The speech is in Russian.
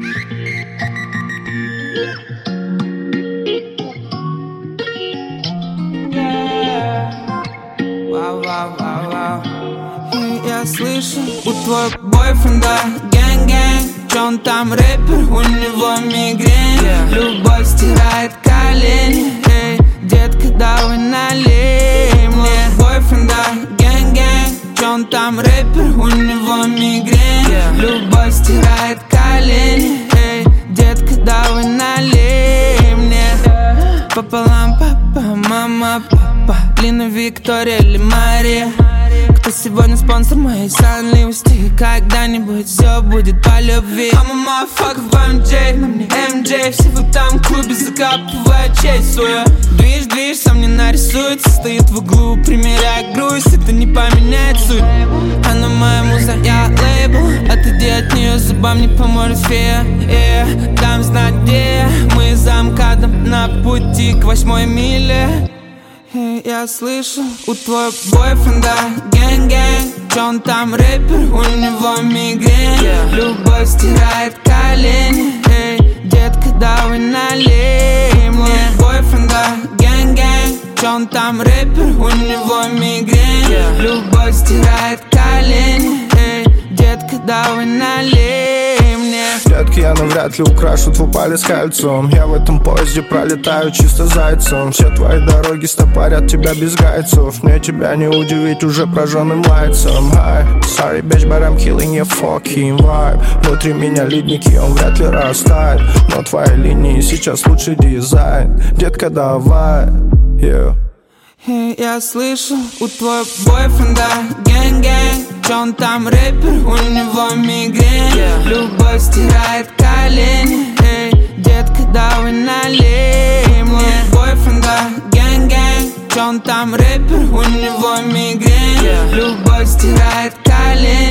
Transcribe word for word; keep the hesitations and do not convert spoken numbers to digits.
Вау, вау, вау, вау. И я слышу у твоего бойфренда гэнг-гэнг. Чё он там рэпер, у него мигрень. yeah. Любовь стирает колени. Эй, детка, давай налей мне. Бойфренда гэнг-гэнг. Чё он там рэпер, у него мигрень. yeah. Любовь стирает колени. Эй, детка, давай налей мне. Пополам папа, мама, папа, Лина, Виктория или Мария. Кто сегодня спонсор моей сонливости? Когда-нибудь все будет по любви. I'm a motherfucker в эм джей, на мне эм джей. Все в этом клубе закапывают честь свою. Движ, движ, сам не нарисуется. Стоит в углу, примеряя грусть. Это не поменяет суть. Она моя муза, я лейбл. Отойди от нее, зубам не поможет фея. yeah. Дам знать где. Мы за МКАДом на пути к восьмой миле. И я слышу у твоего бойфренда гэнг-гэнг. Чё он там рэпер, у него мигрень. yeah. Любовь стирает колени. Эй, детка, давай налей мне. Бойфренда гэнг-гэнг. Чё он там рэпер, у него мигрень. yeah. Любовь стирает колени. Эй, детка, давай налей мне. Детки, я навряд ли украшу твой палец кольцом. Я в этом поезде пролетаю чисто зайцем. Все твои дороги стопорят тебя без гайцев. Мне тебя не удивить уже прожженным лайцем. Hi, sorry bitch, but I'm killing your fucking vibe. Внутри меня ледники, он вряд ли растает. Но твои линии сейчас лучший дизайн. Детка, давай, yeah. И я слышу у твоего бойфренда гэнг-гэнг. Чё он там рэпер, у него мигрень. yeah. Любовь стирает колени. Эй, детка, давай налей мне. Бойфренда гэнг-гэнг. Чё он там рэпер, у него мигрень. yeah. Любовь стирает колени.